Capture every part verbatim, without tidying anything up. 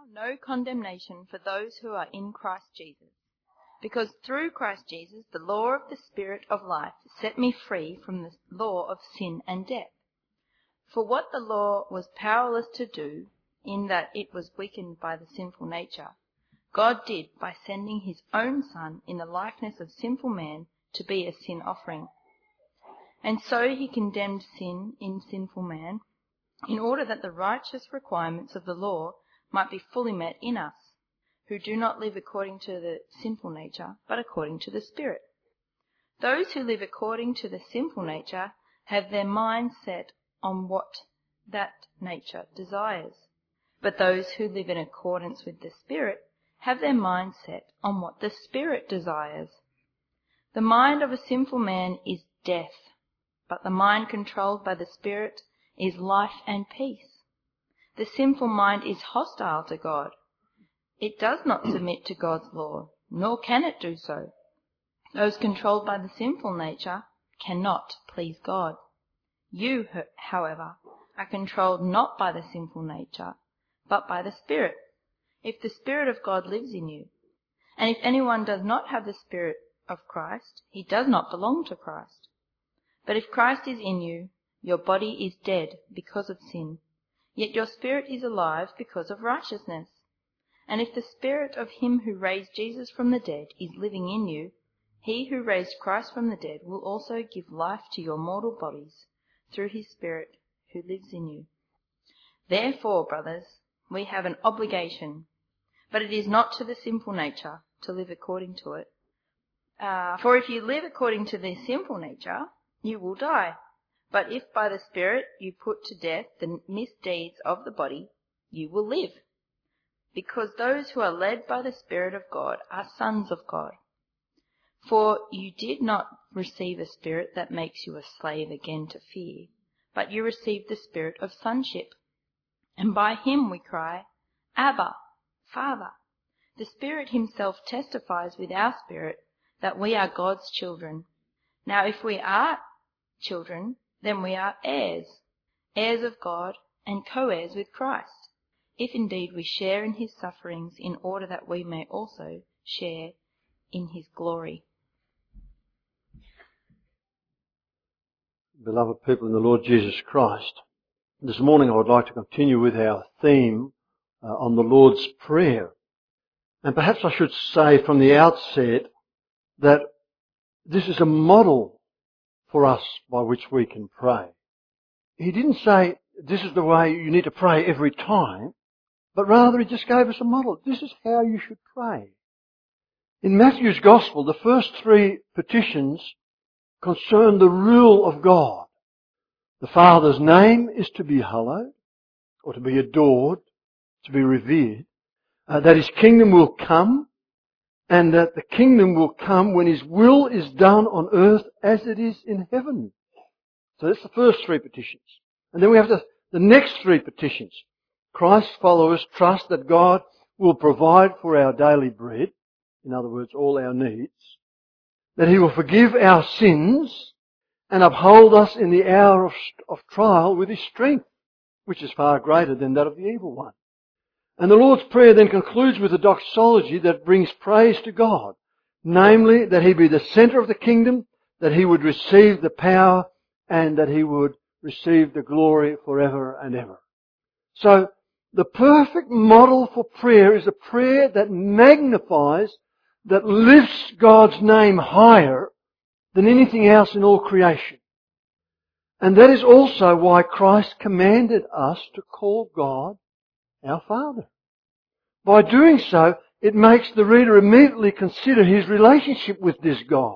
no condemnation for those who are in Christ Jesus. Because through Christ Jesus, the law of the Spirit of life set me free from the law of sin and death. For what the law was powerless to do, in that it was weakened by the sinful nature, God did by sending his own Son in the likeness of sinful man to be a sin offering. And so he condemned sin in sinful man, in order that the righteous requirements of the law might be fully met in us, who do not live according to the sinful nature, but according to the Spirit. Those who live according to the sinful nature have their minds set on what that nature desires. But those who live in accordance with the Spirit have their minds set on what the Spirit desires. The mind of a sinful man is death, but the mind controlled by the Spirit is life and peace. The sinful mind is hostile to God. It does not submit to God's law, nor can it do so. Those controlled by the sinful nature cannot please God. You, however, are controlled not by the sinful nature, but by the Spirit, if the Spirit of God lives in you. And if anyone does not have the Spirit of Christ, he does not belong to Christ. But if Christ is in you, your body is dead because of sin, yet your spirit is alive because of righteousness. And if the Spirit of him who raised Jesus from the dead is living in you, he who raised Christ from the dead will also give life to your mortal bodies through his Spirit who lives in you. Therefore, brothers, we have an obligation, but it is not to the sinful nature to live according to it. Uh, for if you live according to the sinful nature, you will die. But if by the Spirit you put to death the misdeeds of the body, you will live. Because those who are led by the Spirit of God are sons of God. For you did not receive a spirit that makes you a slave again to fear, but you received the Spirit of sonship. And by him we cry, Abba, Father. The Spirit himself testifies with our spirit that we are God's children. Now if we are children, then we are heirs, heirs of God and co-heirs with Christ, if indeed we share in his sufferings, in order that we may also share in his glory. Beloved people in the Lord Jesus Christ, this morning I would like to continue with our theme uh, on the Lord's Prayer. And perhaps I should say from the outset that this is a model for us by which we can pray. He didn't say this is the way you need to pray every time, but rather he just gave us a model. This is how you should pray. In Matthew's Gospel, the first three petitions concern the rule of God. The Father's name is to be hallowed, or to be adored, to be revered, uh, that his kingdom will come, and that the kingdom will come when his will is done on earth as it is in heaven. So that's the first three petitions. And then we have the, the next three petitions. Christ's followers trust that God will provide for our daily bread, in other words, all our needs, that he will forgive our sins and uphold us in the hour of, of trial with his strength, which is far greater than that of the evil one. And the Lord's Prayer then concludes with a doxology that brings praise to God, namely that he be the centre of the kingdom, that he would receive the power, and that he would receive the glory forever and ever. So, the perfect model for prayer is a prayer that magnifies, that lifts God's name higher than anything else in all creation. And that is also why Christ commanded us to call God our Father. By doing so, it makes the reader immediately consider his relationship with this God.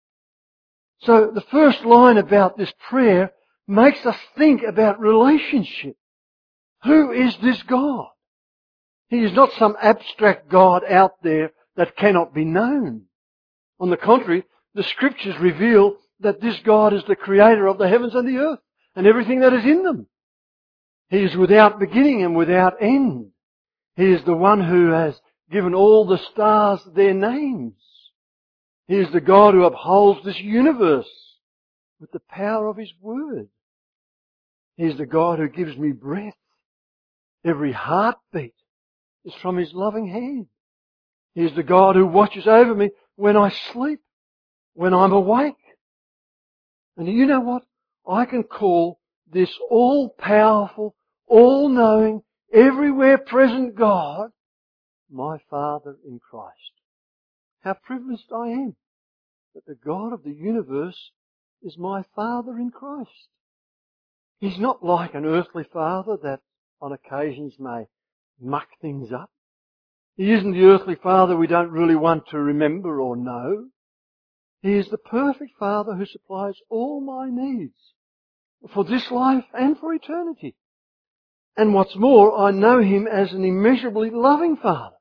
So the first line about this prayer makes us think about relationship. Who is this God? He is not some abstract God out there that cannot be known. On the contrary, the Scriptures reveal that this God is the creator of the heavens and the earth and everything that is in them. He is without beginning and without end. He is the one who has given all the stars their names. He is the God who upholds this universe with the power of his word. He is the God who gives me breath, every heartbeat. is from His loving hand. He is the God who watches over me when I sleep, when I'm awake. And you know what? I can call this all-powerful, all-knowing, everywhere present God my Father in Christ. How privileged I am that the God of the universe is my Father in Christ. He's not like an earthly father that on occasions may muck things up. He isn't the earthly father we don't really want to remember or know. He is the perfect Father who supplies all my needs for this life and for eternity. And what's more, I know Him as an immeasurably loving Father.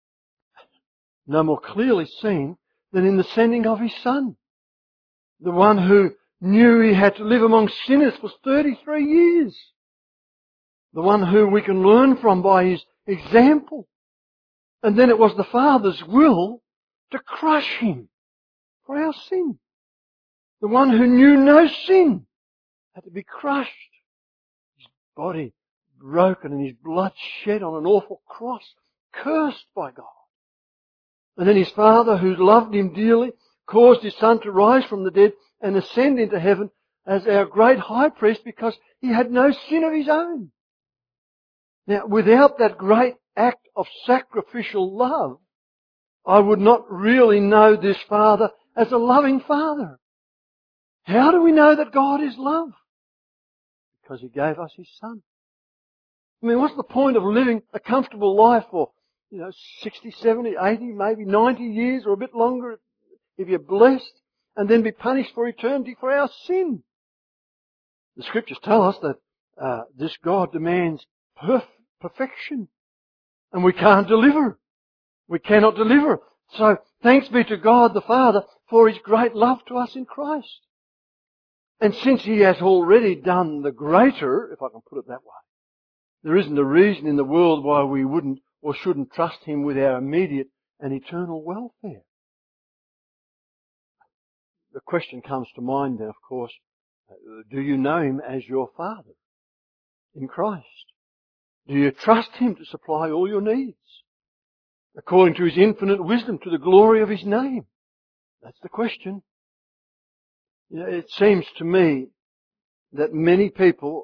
No more clearly seen than in the sending of His Son. The one who knew He had to live among sinners for thirty-three years. The one who we can learn from by His example. And then it was the Father's will to crush Him for our sin. The one who knew no sin had to be crushed. His body broken and His blood shed on an awful cross, cursed by God. And then His Father, who loved Him dearly, caused His Son to rise from the dead and ascend into heaven as our great high priest because He had no sin of His own. Now, without that great act of sacrificial love, I would not really know this Father as a loving Father. How do we know that God is love? Because He gave us His Son. I mean, what's the point of living a comfortable life for, you know, sixty, seventy, eighty, maybe ninety years or a bit longer if you're blessed, and then be punished for eternity for our sin? The Scriptures tell us that uh, this God demands perf- perfection, and we can't deliver. We cannot deliver. So thanks be to God the Father for His great love to us in Christ. And since He has already done the greater, if I can put it that way, there isn't a reason in the world why we wouldn't or shouldn't trust Him with our immediate and eternal welfare. The question comes to mind then, of course, do you know Him as your Father in Christ? Do you trust Him to supply all your needs according to His infinite wisdom to the glory of His name? That's the question. You know, it seems to me that many people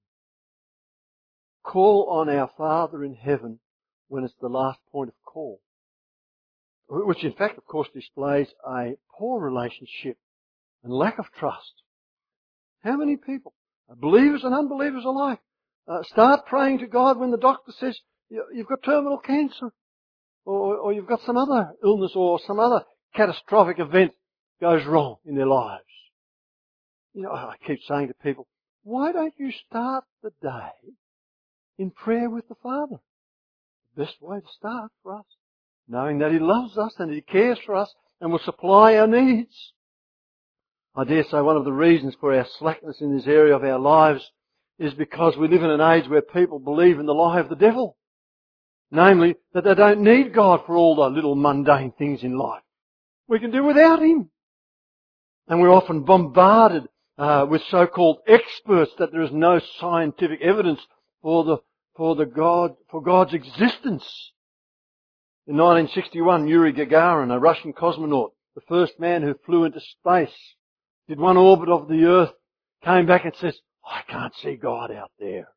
call on our Father in heaven when it's the last point of call, which in fact, of course, displays a poor relationship and lack of trust. How many people, believers and unbelievers alike, uh, start praying to God when the doctor says you've got terminal cancer, or, or you've got some other illness or some other catastrophic event goes wrong in their lives? You know, I keep saying to people, why don't you start the day in prayer with the Father? The best way to start for us, knowing that He loves us and He cares for us and will supply our needs. I dare say one of the reasons for our slackness in this area of our lives is because we live in an age where people believe in the lie of the devil. Namely, that they don't need God for all the little mundane things in life. We can do without Him. And we're often bombarded uh, with so-called experts that there is no scientific evidence for the for the God for God's existence. In nineteen sixty-one, Yuri Gagarin, a Russian cosmonaut, the first man who flew into space, did one orbit of the Earth, came back and says, I can't see God out there.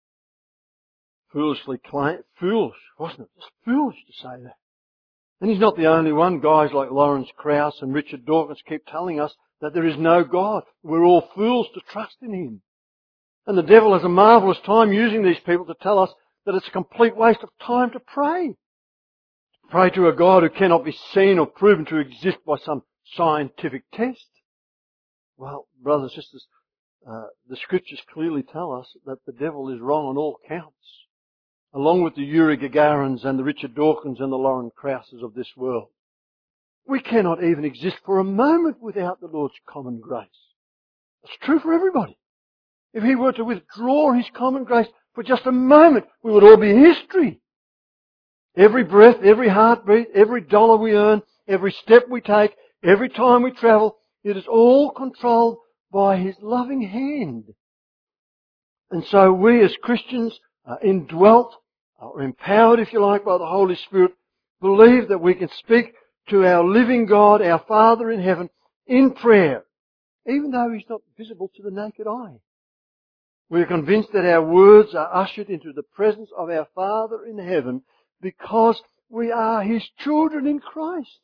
Foolishly claimed, foolish, wasn't it? Just foolish to say that. And he's not the only one. Guys like Lawrence Krauss and Richard Dawkins keep telling us that there is no God. We're all fools to trust in Him. And the devil has a marvellous time using these people to tell us that it's a complete waste of time to pray. Pray to a God who cannot be seen or proven to exist by some scientific test. Well, brothers and sisters, uh, the Scriptures clearly tell us that the devil is wrong on all counts, along with the Yuri Gagarins and the Richard Dawkins and the Lawrence Krausses of this world. We cannot even exist for a moment without the Lord's common grace. It's true for everybody. If He were to withdraw His common grace for just a moment, we would all be history. Every breath, every heartbeat, every dollar we earn, every step we take, every time we travel, it is all controlled by His loving hand. And so we as Christians are indwelt or empowered, if you like, by the Holy Spirit, believe that we can speak to our living God, our Father in heaven, in prayer, even though He's not visible to the naked eye. We are convinced that our words are ushered into the presence of our Father in heaven because we are His children in Christ.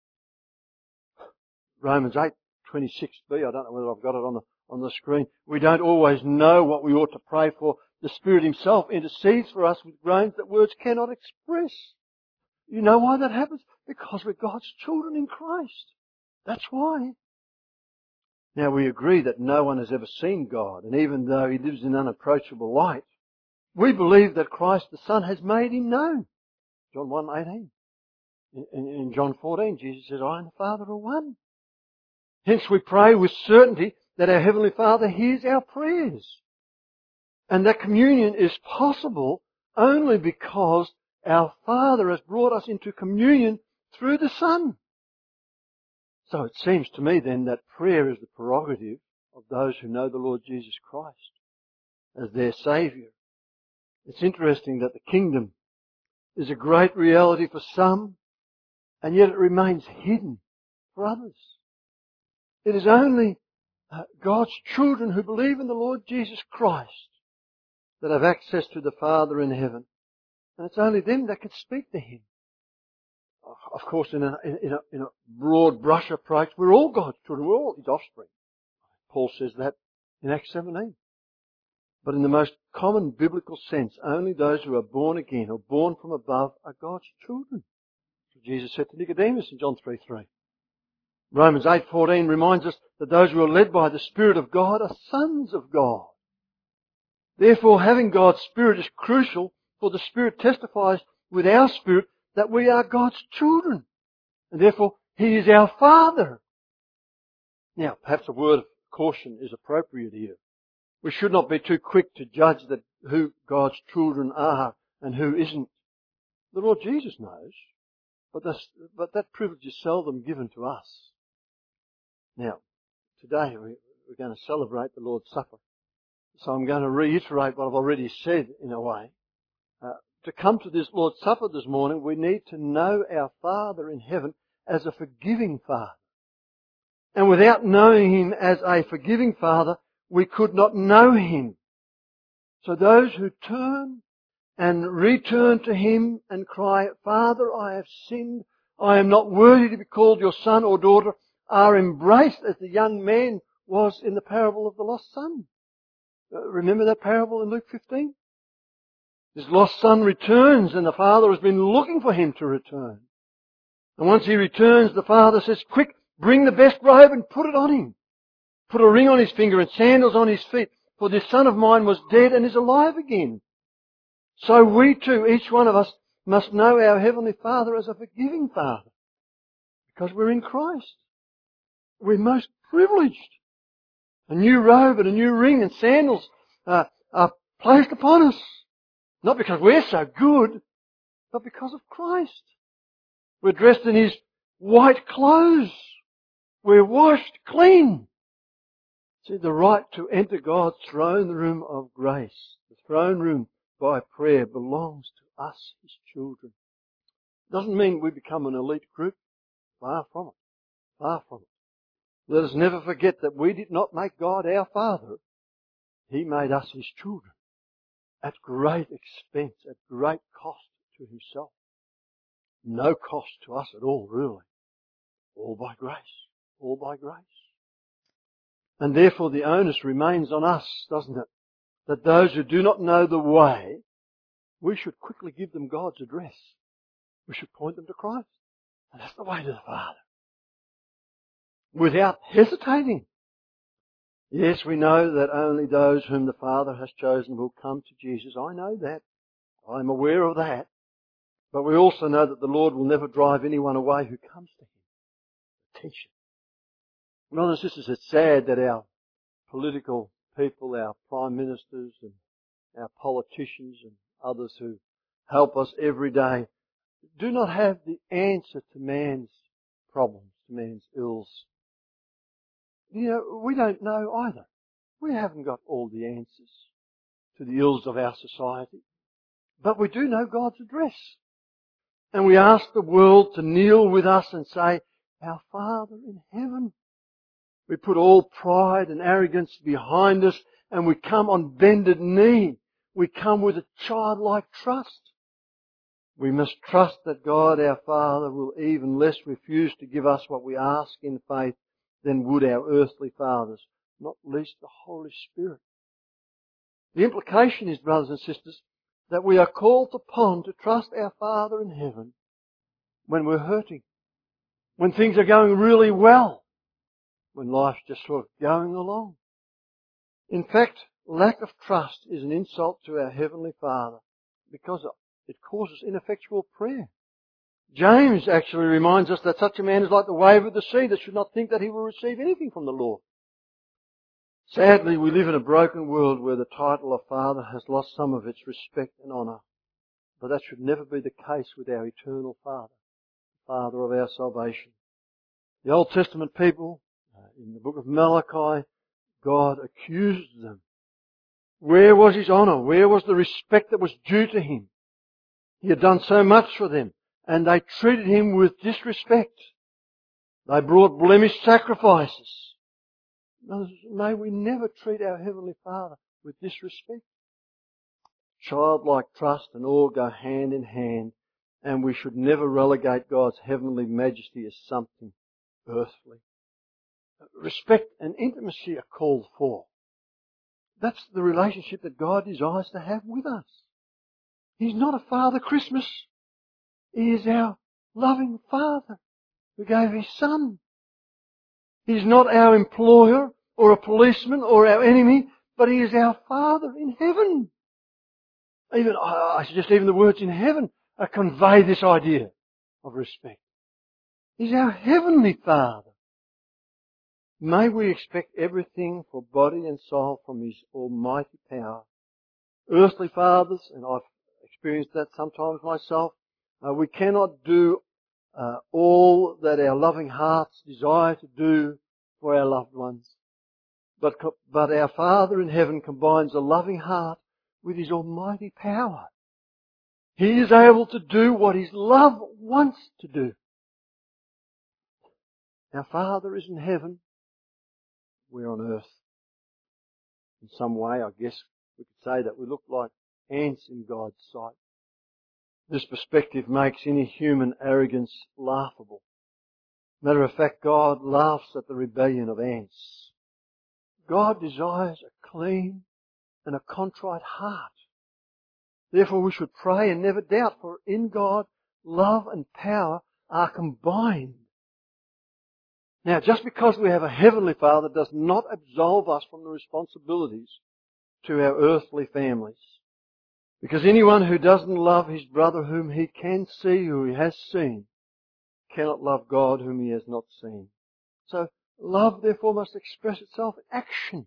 Romans eight twenty-six b, I don't know whether I've got it on the, on the screen. We don't always know what we ought to pray for. The Spirit Himself intercedes for us with groans that words cannot express. You know why that happens? Because we're God's children in Christ. That's why. Now we agree that no one has ever seen God, and even though He lives in unapproachable light, we believe that Christ the Son has made Him known. John one eighteen. In, in, in John fourteen, Jesus says, I and the Father are one. Hence we pray with certainty that our Heavenly Father hears our prayers. And that communion is possible only because our Father has brought us into communion through the Son. So it seems to me then that prayer is the prerogative of those who know the Lord Jesus Christ as their Saviour. It's interesting that the kingdom is a great reality for some, and yet it remains hidden for others. It is only uh, God's children who believe in the Lord Jesus Christ that have access to the Father in heaven. And it's only them that can speak to Him. Of course, in a, in a, in a broad brush approach, we're all God's children. We're all His offspring. Paul says that in Acts seventeen. But in the most common biblical sense, only those who are born again or born from above are God's children. So Jesus said to Nicodemus in John three three. Romans eight fourteen reminds us that those who are led by the Spirit of God are sons of God. Therefore, having God's Spirit is crucial, for the Spirit testifies with our spirit that we are God's children. And therefore, He is our Father. Now, perhaps a word of caution is appropriate here. We should not be too quick to judge that who God's children are and who isn't. The Lord Jesus knows, but, this, but that privilege is seldom given to us. Now, today we're going to celebrate the Lord's Supper. So I'm going to reiterate what I've already said in a way. Uh, to come to this Lord's Supper this morning, we need to know our Father in heaven as a forgiving Father. And without knowing Him as a forgiving Father, we could not know Him. So those who turn and return to Him and cry, Father, I have sinned, I am not worthy to be called your son or daughter, are embraced as the young man was in the parable of the lost son. Uh, remember that parable in Luke fifteen? His lost son returns and the father has been looking for him to return. And once he returns, the father says, quick, bring the best robe and put it on him. Put a ring on his finger and sandals on his feet, for this son of mine was dead and is alive again. So we too, each one of us, must know our Heavenly Father as a forgiving Father, because we're in Christ. We're most privileged. A new robe and a new ring and sandals uh, are placed upon us. Not because we're so good, but because of Christ. We're dressed in His white clothes. We're washed clean. See, the right to enter God's throne room of grace, the throne room by prayer, belongs to us, His children. Doesn't mean we become an elite group. Far from it. Far from it. Let us never forget that we did not make God our Father. He made us His children. At great expense, at great cost to Himself. No cost to us at all, really. All by grace. All by grace. And therefore the onus remains on us, doesn't it? That those who do not know the way, we should quickly give them God's address. We should point them to Christ. And that's the way to the Father. Without hesitating. Yes, we know that only those whom the Father has chosen will come to Jesus. I know that. I'm aware of that. But we also know that the Lord will never drive anyone away who comes to Him. Attention. Brothers and sisters, it's sad that our political people, our prime ministers and our politicians and others who help us every day do not have the answer to man's problems, to man's ills. You know, we don't know either. We haven't got all the answers to the ills of our society. But we do know God's address. And we ask the world to kneel with us and say, Our Father in heaven. We put all pride and arrogance behind us and we come on bended knee. We come with a childlike trust. We must trust that God our Father will even less refuse to give us what we ask in faith than would our earthly fathers, not least the Holy Spirit. The implication is, brothers and sisters, that we are called upon to trust our Father in heaven when we're hurting, when things are going really well, when life's just sort of going along. In fact, lack of trust is an insult to our Heavenly Father because it causes ineffectual prayer. James actually reminds us that such a man is like the wave of the sea that should not think that he will receive anything from the Lord. Sadly, we live in a broken world where the title of Father has lost some of its respect and honour. But that should never be the case with our eternal Father, Father of our salvation. The Old Testament people, in the book of Malachi, God accused them. Where was His honour? Where was the respect that was due to Him? He had done so much for them, and they treated Him with disrespect. They brought blemished sacrifices. May we never treat our Heavenly Father with disrespect. Childlike trust and awe go hand in hand, and we should never relegate God's heavenly majesty as something earthly. Respect and intimacy are called for. That's the relationship that God desires to have with us. He's not a Father Christmas. He is our loving Father who gave His Son. He's not our employer or a policeman or our enemy, but He is our Father in heaven. Even, I suggest even the words in heaven convey this idea of respect. He's our Heavenly Father. May we expect everything for body and soul from His almighty power. Earthly fathers, and I've experienced that sometimes myself, uh, we cannot do uh, all that our loving hearts desire to do for our loved ones. But, but our Father in heaven combines a loving heart with His almighty power. He is able to do what His love wants to do. Our Father is in heaven. We're on earth. In some way, I guess we could say that we look like ants in God's sight. This perspective makes any human arrogance laughable. Matter of fact, God laughs at the rebellion of ants. God desires a clean and a contrite heart. Therefore we should pray and never doubt, for in God, love and power are combined. Now, just because we have a Heavenly Father does not absolve us from the responsibilities to our earthly families. Because anyone who doesn't love his brother whom he can see, who he has seen, cannot love God whom he has not seen. So, love therefore must express itself in action.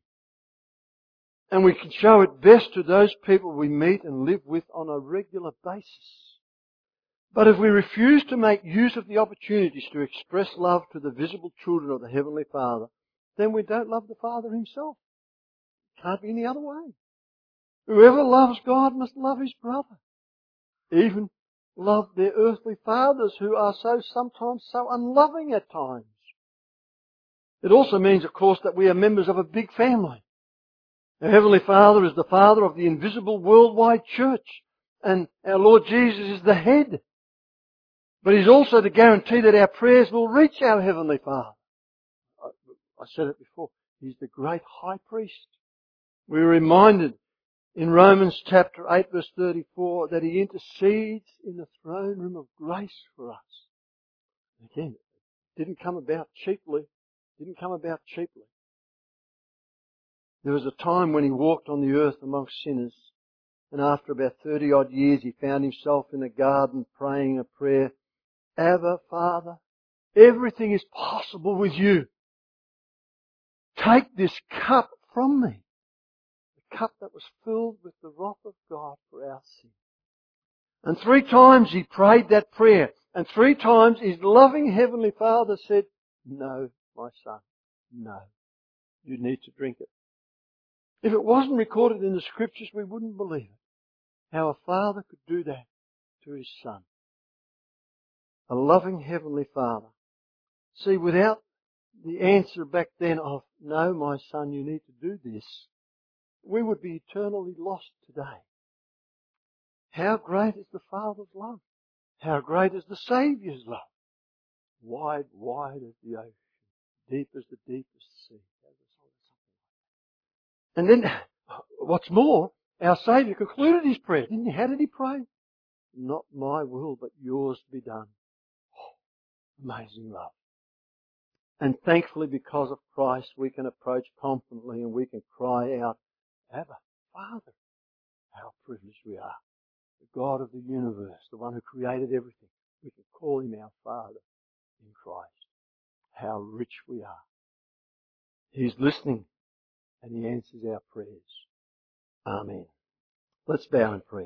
And we can show it best to those people we meet and live with on a regular basis. But if we refuse to make use of the opportunities to express love to the visible children of the Heavenly Father, then we don't love the Father Himself. It can't be any other way. Whoever loves God must love his brother. Even love their earthly fathers who are so sometimes so unloving at times. It also means, of course, that we are members of a big family. Our Heavenly Father is the Father of the invisible worldwide church, and our Lord Jesus is the head. But He's also the guarantee that our prayers will reach our Heavenly Father. I said it before. He's the great high priest. We're reminded in Romans chapter eight verse thirty-four that He intercedes in the throne room of grace for us. Again, it didn't come about cheaply. It didn't come about cheaply. There was a time when He walked on the earth amongst sinners, and after about thirty odd years He found Himself in a garden praying a prayer, Abba, Father, everything is possible with You. Take this cup from me. The cup that was filled with the wrath of God for our sin. And three times He prayed that prayer. And three times His loving Heavenly Father said, no, my son, no. You need to drink it. If it wasn't recorded in the Scriptures, we wouldn't believe it. how a father could do that to his son. A loving heavenly Father. See, without the answer back then of, no, my son, you need to do this, we would be eternally lost today. How great is the Father's love? How great is the Saviour's love? Wide, wide as the ocean, deep as the deepest sea. And then, what's more, our Saviour concluded his prayer, didn't he? How did he pray? Not my will, but yours be done. Oh, amazing love. And thankfully, because of Christ, we can approach confidently and we can cry out, Abba, Father. How privileged we are. The God of the universe, the one who created everything. We can call him our Father in Christ. How rich we are. He's listening and he answers our prayers. Amen. Let's bow in prayer.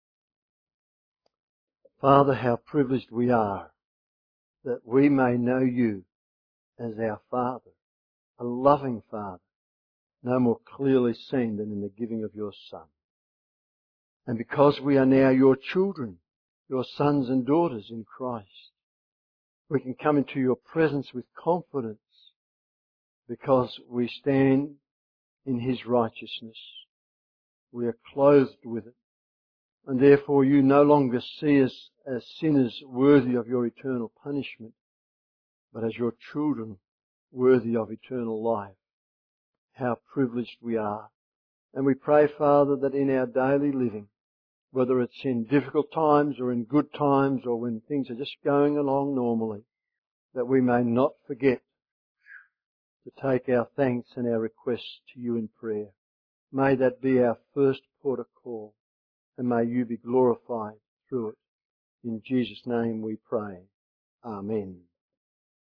Father, how privileged we are that we may know you as our Father, a loving Father, no more clearly seen than in the giving of your Son. And because we are now your children, your sons and daughters in Christ, we can come into your presence with confidence because we stand in his righteousness. We are clothed with it. And therefore you no longer see us as sinners worthy of your eternal punishment, but as your children worthy of eternal life. How privileged we are. And we pray, Father, that in our daily living, whether it's in difficult times or in good times or when things are just going along normally, that we may not forget to take our thanks and our requests to you in prayer. May that be our first port of call, and may you be glorified through it. In Jesus' name we pray. Amen.